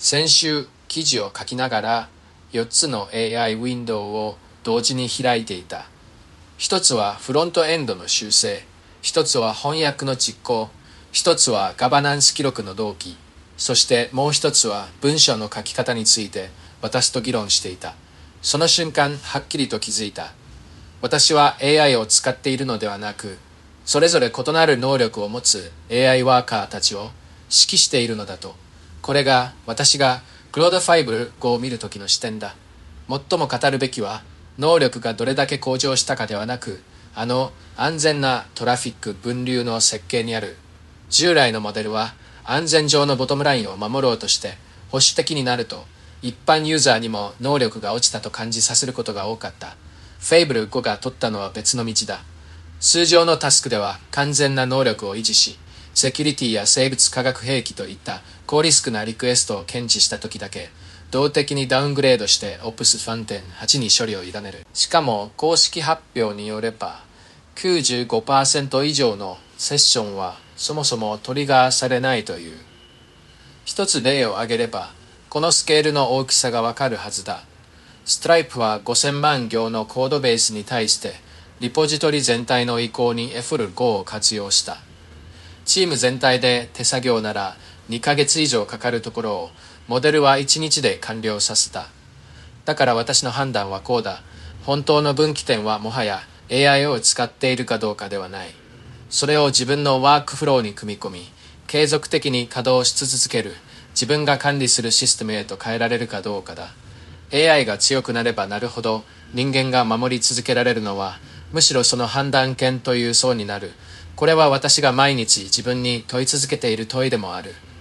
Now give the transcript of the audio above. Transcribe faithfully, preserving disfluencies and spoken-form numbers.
先週、記事を書きながらよっつの エーアイ ウィンドウを同時に開いていた。一つはフロントエンドの修正、一つは翻訳の実行、一つはガバナンス記録の同期、そしてもう一つは文章の書き方について私と議論していた。その瞬間、はっきりと気づいた。私は エーアイ を使っているのではなく、それぞれ異なる能力を持つ エーアイ ワーカーたちを指揮しているのだと。これが私がクロードファイブごを見るときの視点だ。最も語るべきは、能力がどれだけ向上したかではなく、あの安全なトラフィック分流の設計にある。従来のモデルは安全上のボトムラインを守ろうとして保守的になると、一般ユーザーにも能力が落ちたと感じさせることが多かった。フェイブルごが取ったのは別の道だ。通常のタスクでは完全な能力を維持し、セキュリティや生物化学兵器といった高リスクなリクエストを検知したときだけ、動的にダウングレードして オプスさんてんはち に処理を委ねる。しかも公式発表によれば、きゅうじゅうごパーセント 以上のセッションはそもそもトリガーされないという。一つ例を挙げれば、このスケールの大きさがわかるはずだ。ストライプはごせんまん行のコードベースに対して、リポジトリ全体の移行に エフエルご を活用した。チーム全体で手作業ならにかげつ以上かかるところを、モデルはいちにちで完了させた。だから私の判断はこうだ。本当の分岐点はもはや エーアイ を使っているかどうかではない。それを自分のワークフローに組み込み、継続的に稼働し続ける自分が管理するシステムへと変えられるかどうかだ。エーアイ が強くなればなるほど人間が守り続けられるのはむしろその判断権という層になる。これは私が毎日自分に問い続けている問いでもある。